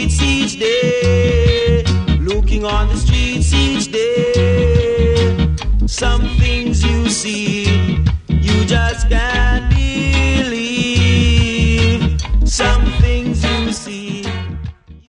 streets each day, looking on the streets each day. Some things you see, you just can't